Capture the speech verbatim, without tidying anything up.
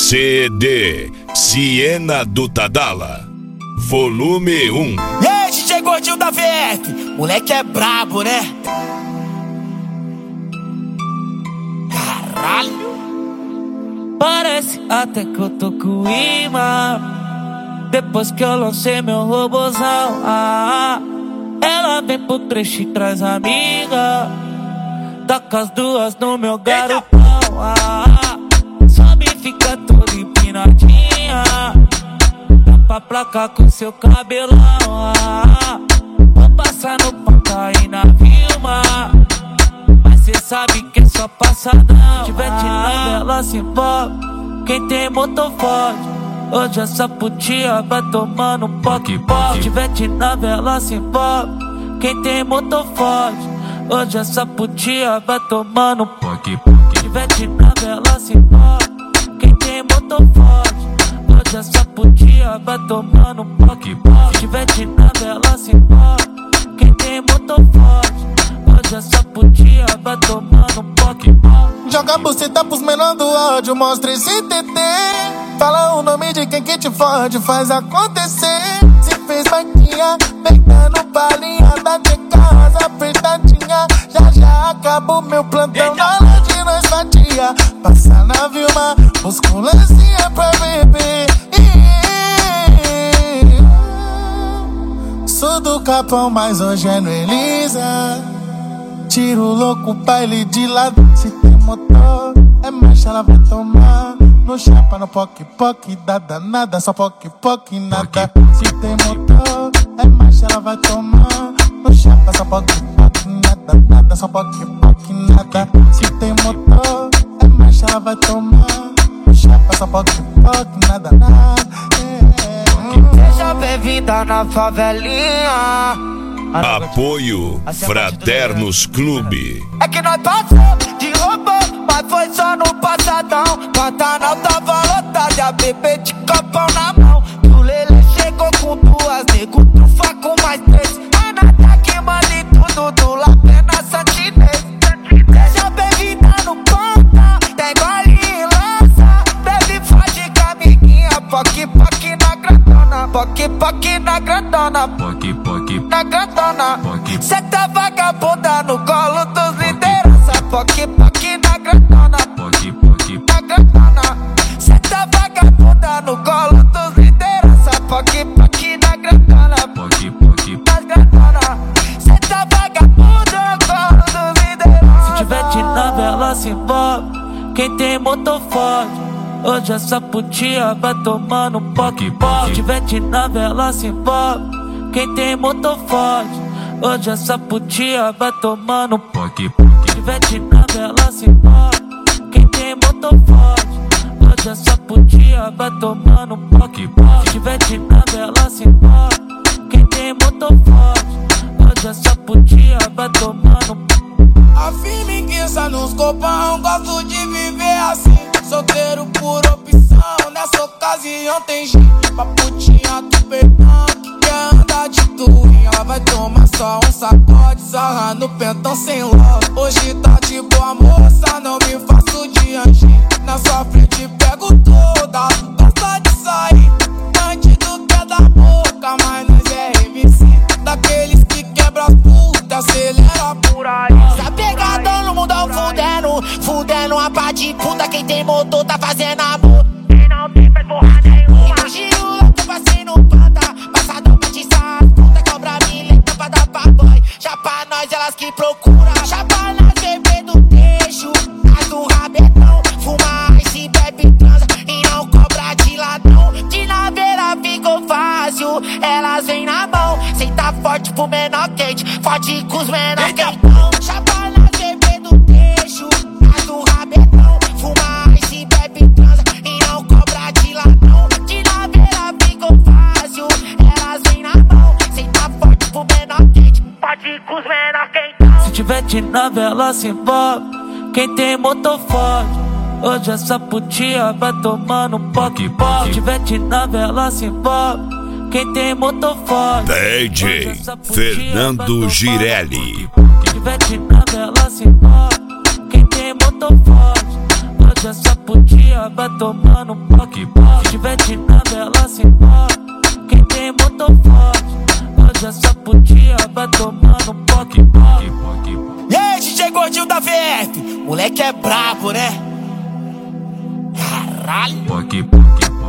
C D Siena do Tadala, volume um. E aí, D J Gordinho da V F, moleque é brabo, né? Caralho! Parece até que eu tô com imã, depois que eu lancei meu robozão. ah, Ela vem pro trecho e traz amiga, taca as duas no meu garotão. ah, Sobe e fica toda empinadinha, tapa a placa com seu cabelão. ah, Vou passar no ponta e na Vilma, mas cê sabe que é só passadão. Se tiver de nave, ela se envolve, quem tem motor forte. Hoje essa putinha vai tomando um poque-poque. Se tiver de nave, ela se envolve, quem tem motor forte. Hoje essa putinha vai tomando um poque-poque. Se tiver de nave, ela se envolve, quem tem motor forte. Hoje essa putinha vai tomando um poque-poque. Se tiver de nave, ela se envolve, quem tem motor forte. Hoje essa putinha vai tomando um poque-poque. Joga a buceta pros menor do ódio, mostra esse T T. Fala o nome de quem que te fode, faz acontecer. Se fez vaquinha, peitando balinha da de casa apertadinha. Já já acaba o meu plantão, na hora de nós fatia. Passa na Vilma, busca um lancinha pra beber. Sou do Capão, mas hoje é no Elisa. Tiro louco, baile de lado. Se tem motor, é marcha, ela vai tomar. No chapa, no poque-poque, dá danada, só poque-poque, nada. Se tem motor, é marcha, ela vai tomar. No chapa, só poque-poque, nada, nada, só poque-poque, nada. Se tem motor, é marcha, ela vai tomar. No chapa, só poque-poque, nada, nada. Seja bem-vinda na favelinha. Apoio Fraternos Clube. É que nós passamos de robô, mas foi só no passadão. Pantanal tava lotado e a bebê de copão na mão. E o Lele chegou com duas, nego trufa com mais três. A nada que manda em tudo do Lapena Santinês. Seja bem-vinda no ponta, tem gole e lança. Bebe forte com a amiguinha, poque poque na grandona. Poque poque na grandona, poque poque na grandona. Cê tá vagabunda no colo dos liderança. Poque poque na grandona, poque poque na grandona. Cê tá vagabunda no colo dos liderança. Poque poque na grandona, poque poque na grandona. Cê tá vagabunda no colo dos liderança. Se tiver de nave, ela se envolve, quem tem motor forte. Hoje essa putinha vai tomando um poque-poque. Se tiver de nave, ela se envolve, quem tem motor forte. Hoje essa putinha vai tomando um poque-poque. Se tiver de nave, ela se envolve, quem tem motor forte. Hoje essa putinha vai tomando um poque-poque. Se tiver de nave, ela se envolve, quem tem motor forte. Hoje essa putinha vai tomando um. A firmiguiça nos copão, gosto de viver assim. Solteiro por opção, nessa ocasião tem gente pra putinha do peitão que quer andar de touring. Ela vai tomar só um sacode, sarra no pentão sem logo. Hoje tá de boa moça, não me faço de anjinho. Na sua frente pego toda, gosta de sair. Bandido quer da boca, mas nós é M C daqueles que quebra as putas, acelera por aí. Tá pegadão no mundão fudendo, fudendo uma pá de puta. Quem tem motor tá fazendo amor, quem não tem faz porra nenhuma. Imagina o louco, passei no panta, passadão pra te sair. Puta cobra mileta pra dar pra boy. Já pra nós elas que procura, já pra nós bebê do trecho. Nós do rabetão, fuma e se bebe transa e não cobra de ladrão. De naveira ficou fácil, elas vêm na mão. Cê tá forte pro menor quente, forte com os menor quentão. Já pra nós bebê do trecho, nós do rabetão, fuma e se bebe transa e não cobra de ladrão. De naveira ficou fácil, elas vêm na mão. Cê tá forte pro menor quente, forte com os menor quentão. Se tiver de nave, ela se envolve, quem tem motor forte. Hoje essa putinha vai tomando um poque-poque. Se tiver de nave, ela se envolve, quem tem motor forte. D J Fernando Girelli. Se tiver de nave, ela se envolve, quem tem motor forte. Hoje essa putinha putinha vai tomando poque, poque. Vietnã, ela se embora. Quem tem motor forte, hoje essa putinha vai tomando poque, poque. E aí, D J Gordinho da V F, moleque é brabo, né? Caralho. Poque, poque.